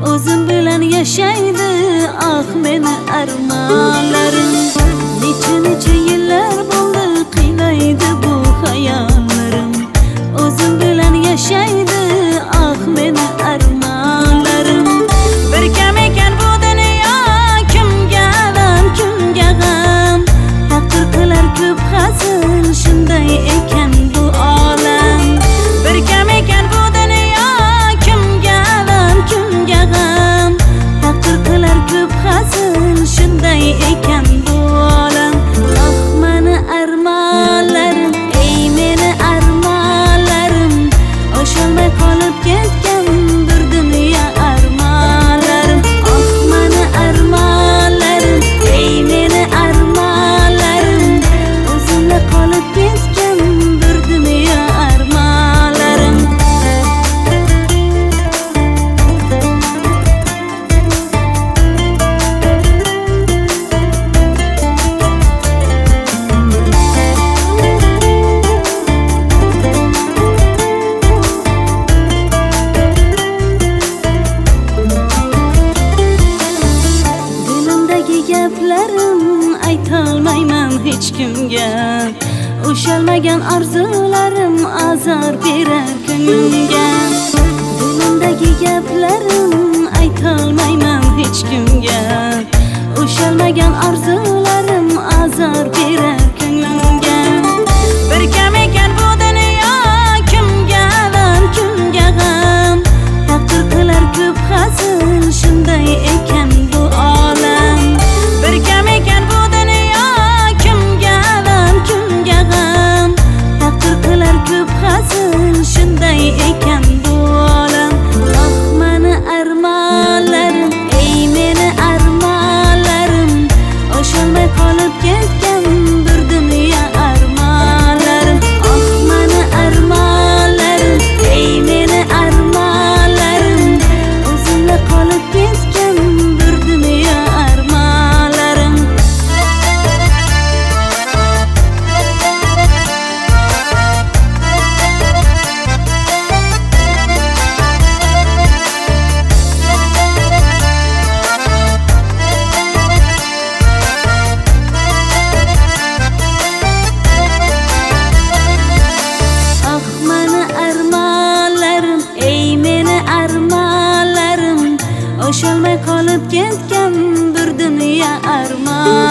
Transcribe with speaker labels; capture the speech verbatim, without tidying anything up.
Speaker 1: o'zim bilan yashaydi ah meni armonlarim. Necha necha yillar bo'ldi qiynaydi bu xayollarim, o'zim bilan yashaydi ah meni armonlarim. Bir kam ekan bu dunyo, kimga g'am kimga g'am, taqdir qilar ko'p hazil, shunday ekan bu olam. Bir kam ekan bu dunyo, kimga g'am kimga g'am, taqdir qilar ko'p hazil, shunday ekan bu olam. Ah meni armonlarim, ey meni armonlarim, o'sholmay qolib ketgan bir dunyo armonlarim. Ah meni armonlarim, ey meni armonlarim, o'zimda qolib ketgan bir dunyo armonlarim. Dilimdagi gaplarim aytolmayman hech kimga, ushalmagan orzularim azor berar ko'nglimga. Dilimdagi gaplarim aytolmayman hech kimga, ushalmagan orzularim azor berar ko'nglimga. Bir kam ekan bu dunyo, kimga g'am kimga g'am, taqdir qilar ko'p hazil, shunday ekan bu olam. Bir kam ekan bu dunyo, kimga g'am kimga g'am, taqdir qilar ko'p hazil, shunday ekan bu olam. Ah meni armonlarim, ey meni armonlarim, o'sholmay qolib ketgan bir dunyo armonlarim. Ah meni armonlarim, ey meni armonlarim, o'zimda qolib ketgan bir dunyo armonlarim. Ah meni armonlarim, ey meni armonlarim, o'sholmay qolib ketgan bir dunyo armon.